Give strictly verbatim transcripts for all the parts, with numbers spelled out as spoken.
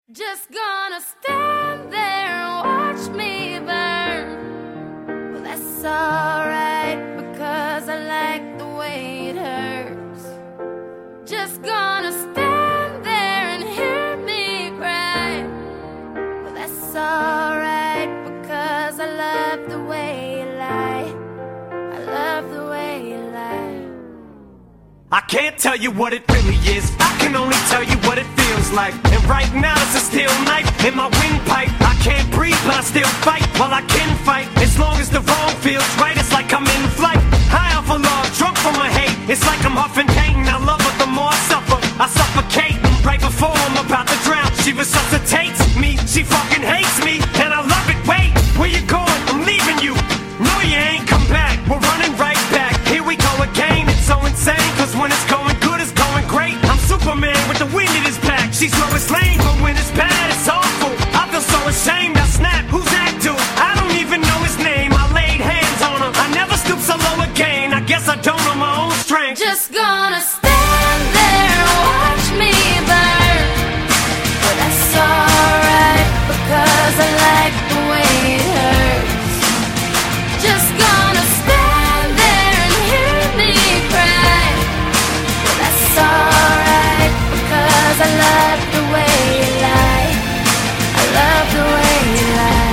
Just gonna stand there and watch me burn. Well, that's alright, because I like the way it hurts. Just gonna stand there and hear me cry. Well, that's alright, because I love the way you lie. I love the way you lie. I can't tell you what it really is, I can only tell you what it feels like. And right now it's a steel knife in my windpipe. I can't breathe but I still fight, while I can fight. As long as the wrong feels right, it's like I'm in flight. High off of love, drunk from my hate, it's like I'm huffing pain. I love her the more I suffer, I suffocate. Right before I'm about to drown, she resuscitates me. She fucking hates me, and I love it. Wait, where you going? I'm leaving you. No, you ain't come back, we're running right back. Here we go again, it's so insane, cause when it's going good, it's going great. I'm Superman with the wind in his back. She's Lois Lane, but when it's bad, it's awful. I feel so ashamed, I snap, who's that dude? I don't even know his name, I laid hands on him. I never stoop so low again, I guess I don't know my own strength. Just gonna stand there and watch me burn. But that's alright, because I like the way it hurts. Just gonna stand there and hear me cry. But that's alright, because I love the way you lie. I love the way you lie.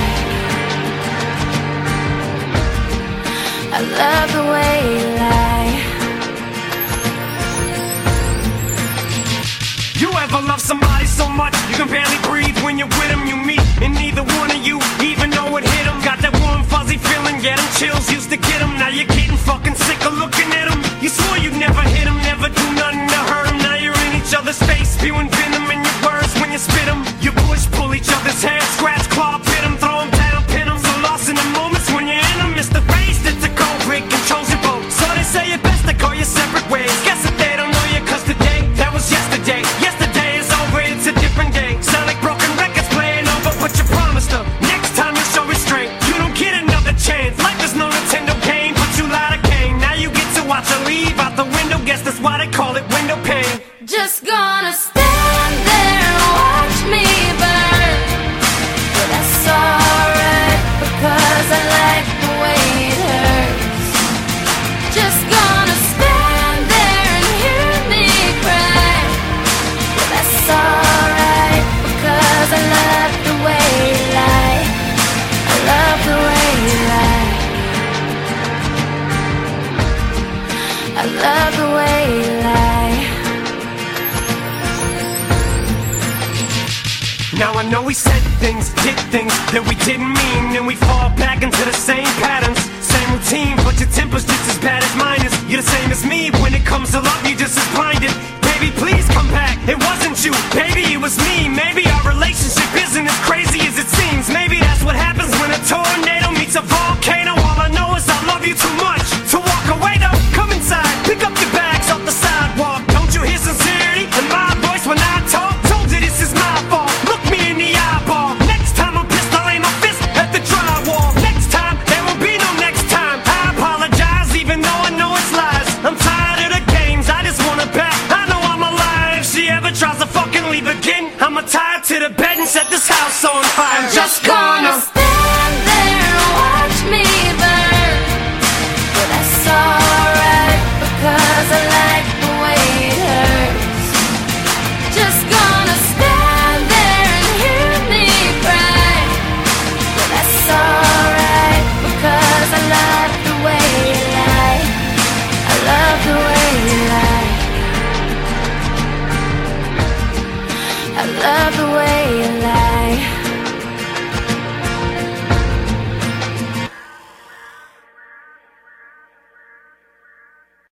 I love the way you lie. You ever love somebody so much you can barely breathe when you're with them? You meet and neither one of you even know it hit them. Got that warm fuzzy feeling, yeah, them chills used to get them. Now you're getting fucking sick of looking at them. You swore you'd never hit them, never do nothing to hurt them. Now you're in each other's face, spewing venom in your words when you spit them. You push, pull each other's hair, scratch, claw, pit them, throw them down, pin them. So lost in the moments when you're in them, it's the face that's a cold break, controls your boat. So they say it best to go your separate ways. Guess that they don't know you, cause today, that was yesterday. Yesterday is over, it's a different day. Sound like broken records playing over, but you promised her next time you show restraint. You don't get another chance, life is no Nintendo game, but you lied again. Now you get to watch her leave out the window, guess that's why they call it window pane. Just gonna stand there and watch me burn. But that's alright, because I like the way it hurts. Just gonna stand there and hear me cry. But that's alright, because I love the way you lie. I love the way you lie. I love the way you lie. Now I know we said things, did things that we didn't mean, and we fall back into the same patterns, same routine, but your temper's just as bad as mine is. You're the same as me, when it comes to love, you're just as blinded. Baby, please come back, it wasn't you, baby, it was me. Maybe our relationship isn't as crazy as it seems. Maybe that's what happens when a tornado meets a volcano. All I know is I love you too much to walk away though. Come inside, pick up your bags off the sidewalk. Don't you hear sincerity in my voice when I talk? Told you this is my fault, look me in the eyeball. Next time I'm pissed, I'll aim my fist at the drywall. Next time, there will be no next time. I apologize even though I know it's lies. I'm tired of the games, I just want her back. I know I'm alive, if she ever tries to fucking leave again, I'ma tie her to the bed and set this house on fire. I'm just gonna